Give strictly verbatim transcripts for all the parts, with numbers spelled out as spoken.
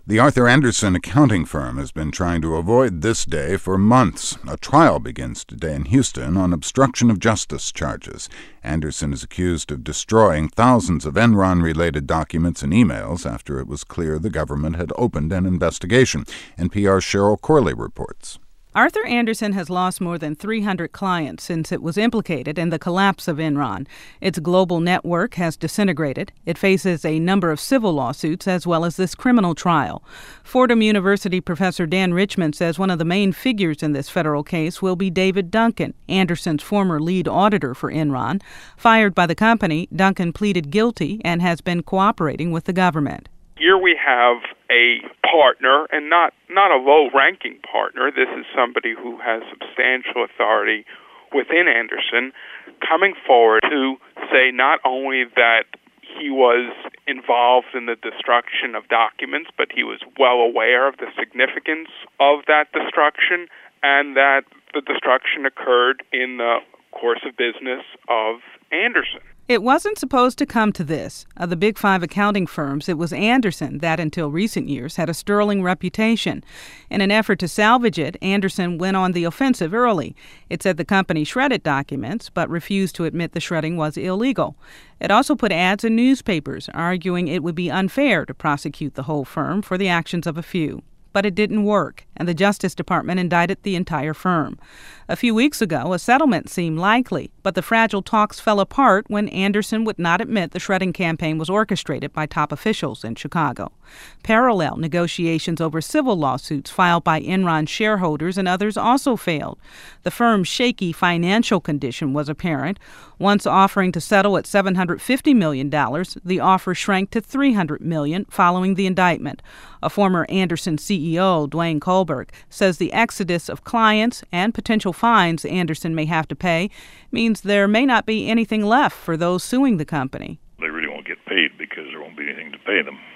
The Arthur Andersen accounting firm has been trying to avoid this day for months. A trial begins today in Houston on obstruction of justice charges. Andersen is accused of destroying thousands of Enron-related documents and emails after it was clear the government had opened an investigation. N P R's Cheryl Corley reports. Arthur Andersen has lost more than three hundred clients since it was implicated in the collapse of Enron. Its global network has disintegrated. It faces a number of civil lawsuits as well as this criminal trial. Fordham University professor Dan Richmond says one of the main figures in this federal case will be David Duncan, Andersen's former lead auditor for Enron. Fired by the company, Duncan pleaded guilty and has been cooperating with the government. Here we have a partner, and not, not a low-ranking partner. This is somebody who has substantial authority within Andersen, coming forward to say not only that he was involved in the destruction of documents, but he was well aware of the significance of that destruction, and that the destruction occurred in the course of business of Andersen. It wasn't supposed to come to this. Of the big five accounting firms, it was Andersen that, until recent years, had a sterling reputation. In an effort to salvage it, Andersen went on the offensive early. It said the company shredded documents, but refused to admit the shredding was illegal. It also put ads in newspapers, arguing it would be unfair to prosecute the whole firm for the actions of a few. But it didn't work, and the Justice Department indicted the entire firm. A few weeks ago, a settlement seemed likely, but the fragile talks fell apart when Andersen would not admit the shredding campaign was orchestrated by top officials in Chicago. Parallel negotiations over civil lawsuits filed by Enron shareholders and others also failed. The firm's shaky financial condition was apparent. Once offering to settle at seven hundred fifty million dollars, the offer shrank to three hundred million dollars following the indictment. A former Andersen C E O, Dwayne Kohlberg, says the exodus of clients and potential fines Andersen may have to pay means there may not be anything left for those suing the company. They really won't get paid because there won't be anything to pay them.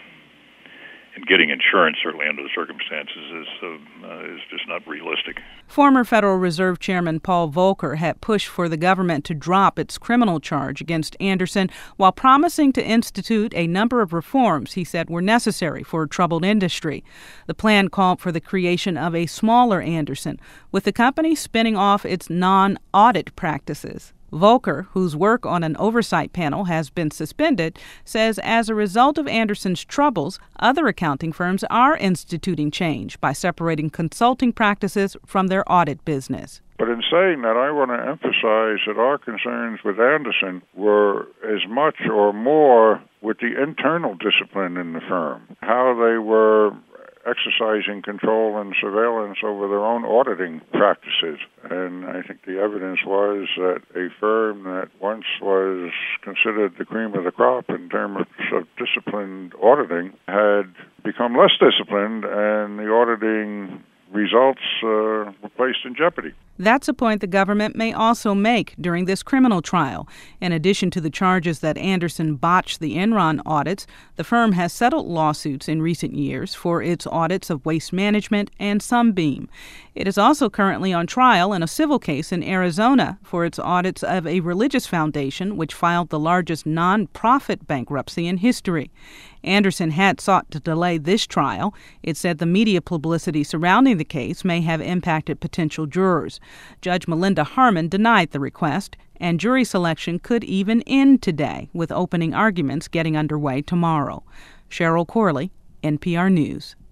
And getting insurance, certainly under the circumstances, is uh, uh, is just not realistic. Former Federal Reserve Chairman Paul Volcker had pushed for the government to drop its criminal charge against Andersen while promising to institute a number of reforms he said were necessary for a troubled industry. The plan called for the creation of a smaller Andersen, with the company spinning off its non-audit practices. Volcker, whose work on an oversight panel has been suspended, says as a result of Andersen's troubles, other accounting firms are instituting change by separating consulting practices from their audit business. But in saying that, I want to emphasize that our concerns with Andersen were as much or more with the internal discipline in the firm, how they were exercising control and surveillance over their own auditing practices. And I think the evidence was that a firm that once was considered the cream of the crop in terms of disciplined auditing had become less disciplined, and the auditing results uh, were placed in jeopardy. That's a point the government may also make during this criminal trial. In addition to the charges that Andersen botched the Enron audits, the firm has settled lawsuits in recent years for its audits of Waste Management and Sunbeam. It is also currently on trial in a civil case in Arizona for its audits of a religious foundation which filed the largest non-profit bankruptcy in history. Andersen had sought to delay this trial. It said the media publicity surrounding the case may have impacted potential jurors. Judge Melinda Harmon denied the request, and jury selection could even end today, with opening arguments getting underway tomorrow. Cheryl Corley, N P R News.